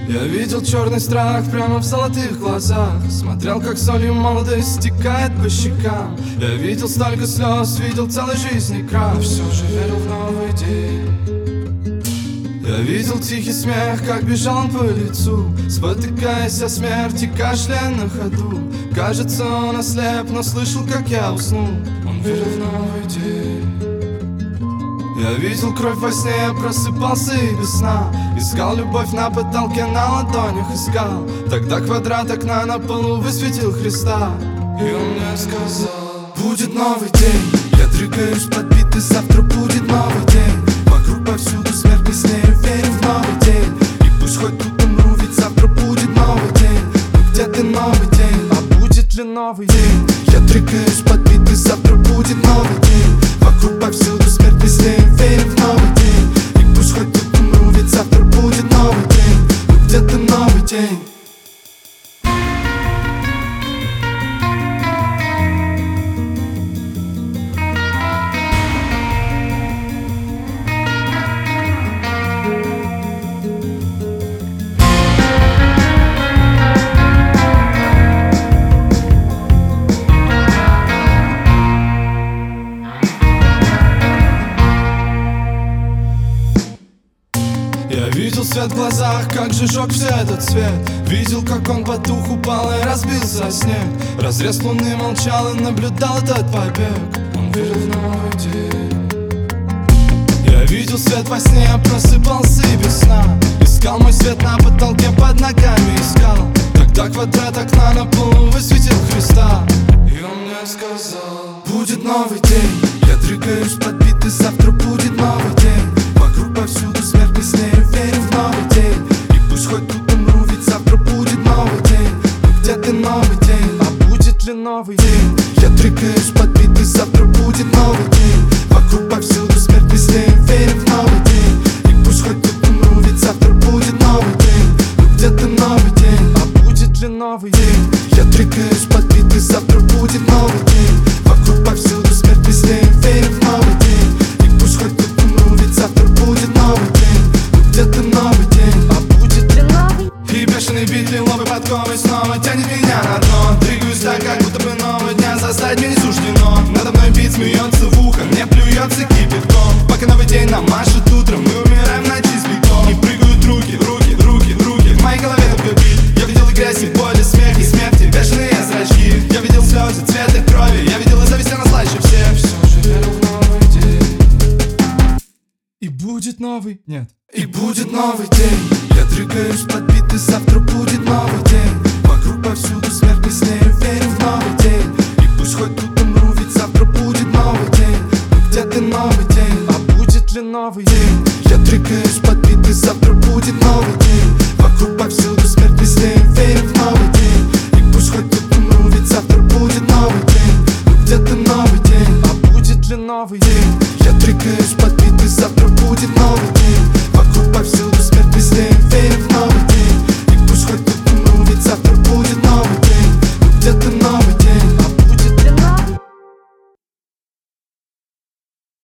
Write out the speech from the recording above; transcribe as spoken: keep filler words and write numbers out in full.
Я видел черный страх прямо в золотых глазах. Смотрел, как солью молодость стекает по щекам. Я видел столько слез, видел целой жизни крах. Но все же верил в новый день. Я видел тихий смех, как бежал он по лицу, спотыкаясь о смерти, кашляя на ходу. Кажется, он ослеп, но слышал, как я уснул. Он верил в новый день. Я видел кровь во сне, я просыпался и без сна. Искал любовь на потолке, на ладонях искал. Тогда квадрат окна на полу высветил Христа. И он мне сказал: будет новый день. Я дрыгаюсь подбитый, завтра будет новый день. Вокруг повсюду смерть, не смею, верю в новый день. И пусть хоть тут умру, ведь завтра будет новый день. Но где ты, новый день? А будет ли новый день? Я дрыгаюсь подбитый, завтра будет новый день. Вокруг повсюду смерть, не смею, верю в новый день. И пусть хоть тут умру, ведь завтра будет новый день. Но где ты, новый день? Я видел свет в глазах, как же жег все этот свет. Видел, как он потух, упал и разбился о снег. Разрез луны молчал и наблюдал этот побег. Он верил в новый день. Я видел свет во сне, я просыпался и без сна. Искал мой свет на потолке, под ногами искал. Тогда квадрат окна на полу высветил Христа. И он мне сказал: будет новый день. Я дрыгаюсь подбитый, завтра будет новый день. Вокруг повсюду смерть, не смею, верю в новый день. И пусть хоть тут умру, ведь завтра будет новый день. Но где ты, новый день? А будет ли новый день? Я дрыгаюсь подбитый, завтра будет новый день. Вокруг повсюду смерть, не смею, верю в новый день. И пусть хоть тут умру, ведь завтра будет новый день. Но где ты, новый день? А будет ли новый день? Я дрыгаюсь подбитый, завтра будет новый день. Вокруг повсюду смерть, не смею, верю в новый день. И пусть хоть тут умру, ведь завтра будет новый день. Но где ты, новый день? А будет ли новый? И бешеный бит лиловой подковой снова тянет меня на дно. Двигаюсь так, как будто бы нового дня застать мне не суждено. Надо мной бит смеется в ухо, мне плюется кипятком. Пока новый день нам машет утром, мы умираем в ночи с бегом. И прыгают руки, руки, руки, руки. В моей голове только бит. Я видел и грязь, и боль, и смех, и смерти, бешеные зрачки. Я видел слезы, цвет и крови. Я видел и зависть, она слаще всех. Все же верил в новый день. И будет новый, нет. И будет новый день. Я дрыгаюсь подбитый, завтра будет новый день.